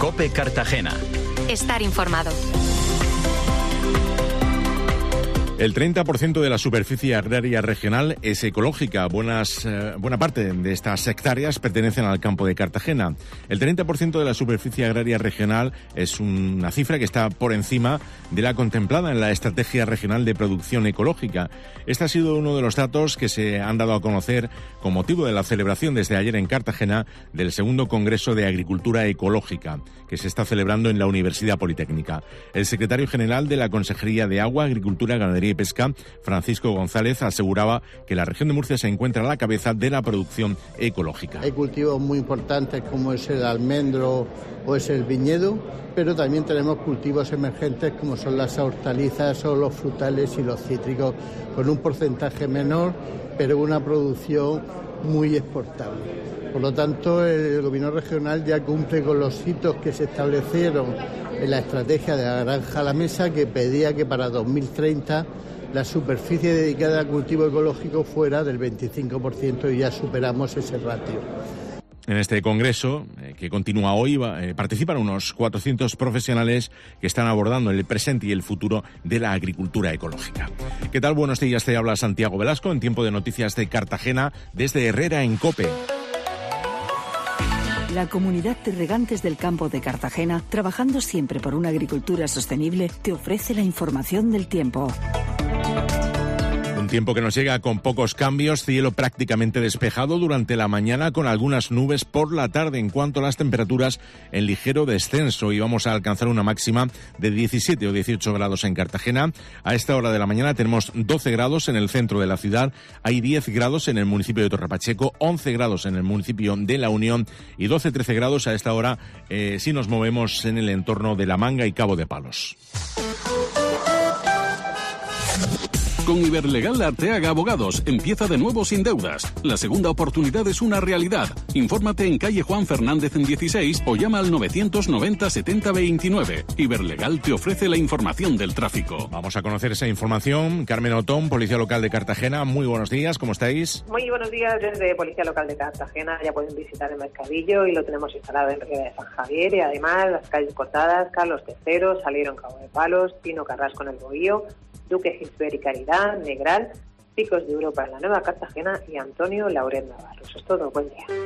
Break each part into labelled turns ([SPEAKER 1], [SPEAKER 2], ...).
[SPEAKER 1] COPE Cartagena.
[SPEAKER 2] Estar informado.
[SPEAKER 3] El 30% de la superficie agraria regional es ecológica. Buena parte de estas hectáreas pertenecen al campo de Cartagena. El 30% de la superficie agraria regional es una cifra que está por encima de la contemplada en la Estrategia Regional de Producción Ecológica. Este ha sido uno de los datos que se han dado a conocer con motivo de la celebración desde ayer en Cartagena del segundo Congreso de Agricultura Ecológica, que se está celebrando en la Universidad Politécnica. El secretario general de la Consejería de Agua, Agricultura, Ganadería y Pesca, Francisco González, aseguraba que la región de Murcia se encuentra a la cabeza de la producción ecológica.
[SPEAKER 4] Hay cultivos muy importantes como es el almendro o es el viñedo, pero también tenemos cultivos emergentes como son las hortalizas o los frutales y los cítricos, con un porcentaje menor, pero una producción muy exportable. Por lo tanto, el gobierno regional ya cumple con los hitos que se establecieron en la estrategia de la granja a la mesa, que pedía que para 2030 la superficie dedicada al cultivo ecológico fuera del 25% y ya superamos ese ratio.
[SPEAKER 3] En este congreso, que continúa hoy, participan unos 400 profesionales que están abordando el presente y el futuro de la agricultura ecológica. ¿Qué tal? Buenos días, te habla Santiago Velasco en Tiempo de Noticias de Cartagena desde Herrera en COPE.
[SPEAKER 5] La comunidad de regantes del campo de Cartagena, trabajando siempre por una agricultura sostenible, te ofrece la información del tiempo.
[SPEAKER 3] Un tiempo que nos llega con pocos cambios, cielo prácticamente despejado durante la mañana con algunas nubes por la tarde. En cuanto a las temperaturas, en ligero descenso y vamos a alcanzar una máxima de 17 o 18 grados en Cartagena. A esta hora de la mañana tenemos 12 grados en el centro de la ciudad, hay 10 grados en el municipio de Torrepacheco, 11 grados en el municipio de La Unión y 12-13 grados a esta hora si nos movemos en el entorno de La Manga y Cabo de Palos.
[SPEAKER 6] Con Iberlegal Arteaga Abogados, empieza de nuevo sin deudas. La segunda oportunidad es una realidad. Infórmate en calle Juan Fernández en 16 o llama al 990 70 29. Iberlegal te ofrece la información del tráfico.
[SPEAKER 3] Vamos a conocer esa información. Carmen Otón, Policía Local de Cartagena. Muy buenos días, ¿cómo estáis?
[SPEAKER 7] Muy buenos días desde Policía Local de Cartagena. Ya pueden visitar el Mercadillo y lo tenemos instalado en Riera de San Javier y además las calles cortadas, Carlos III, Salieron, Cabo de Palos, Pino Carrasco en el Bohío, Duque Gisbert y Caridad, Negral, Picos de Europa en la Nueva Cartagena y Antonio Lauret Navarro. Eso es todo, buen día.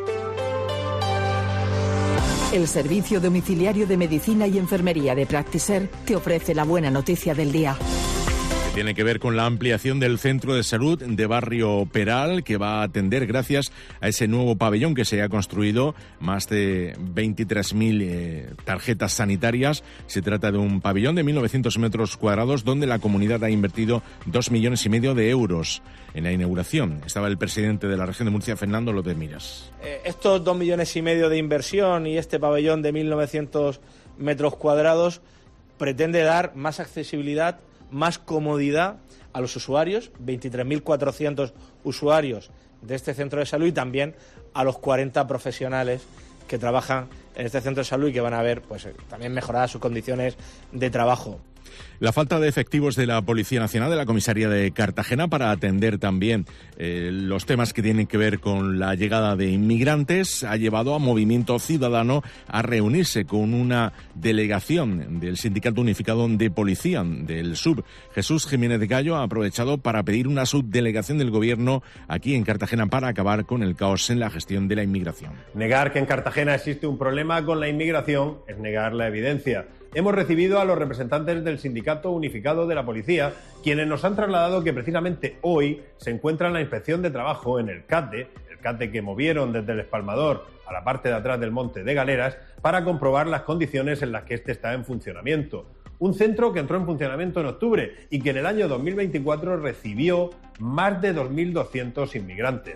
[SPEAKER 5] El Servicio Domiciliario de Medicina y Enfermería de Practiser te ofrece la buena noticia del día.
[SPEAKER 3] Tiene que ver con la ampliación del centro de salud de Barrio Peral, que va a atender gracias a ese nuevo pabellón que se ha construido, más de 23.000 tarjetas sanitarias. Se trata de un pabellón de 1.900 metros cuadrados donde la comunidad ha invertido 2,5 millones de euros. En la inauguración estaba el presidente de la región de Murcia, Fernando López Miras.
[SPEAKER 8] Estos 2,5 millones de inversión y este pabellón de 1.900 metros cuadrados pretende dar más accesibilidad, más comodidad a los usuarios, 23.400 usuarios de este centro de salud y también a los 40 profesionales que trabajan en este centro de salud y que van a ver también mejoradas sus condiciones de trabajo.
[SPEAKER 3] La falta de efectivos de la Policía Nacional, de la Comisaría de Cartagena, para atender también los temas que tienen que ver con la llegada de inmigrantes, ha llevado a Movimiento Ciudadano a reunirse con una delegación del Sindicato Unificado de Policía, del SUB. Jesús Jiménez de Gallo ha aprovechado para pedir una subdelegación del Gobierno aquí en Cartagena para acabar con el caos en la gestión de la inmigración.
[SPEAKER 9] Negar que en Cartagena existe un problema con la inmigración es negar la evidencia. Hemos recibido a los representantes del Sindicato Unificado de la Policía, quienes nos han trasladado que precisamente hoy se encuentra en la inspección de trabajo en el CATDE que movieron desde el Espalmador a la parte de atrás del Monte de Galeras para comprobar las condiciones en las que este está en funcionamiento. Un centro que entró en funcionamiento en octubre y que en el año 2024 recibió más de 2.200 inmigrantes.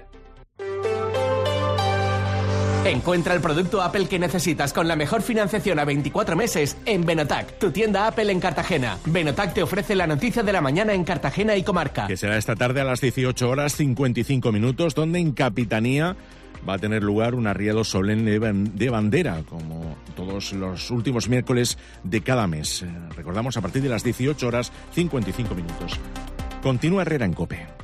[SPEAKER 10] Encuentra el producto Apple que necesitas con la mejor financiación a 24 meses en Benotac, tu tienda Apple en Cartagena. Benotac te ofrece la noticia de la mañana en Cartagena y comarca.
[SPEAKER 3] Que será esta tarde a las 18:55, donde en Capitanía va a tener lugar un arriado solemne de bandera, como todos los últimos miércoles de cada mes. Recordamos, a partir de las 18:55. Continúa Herrera en COPE.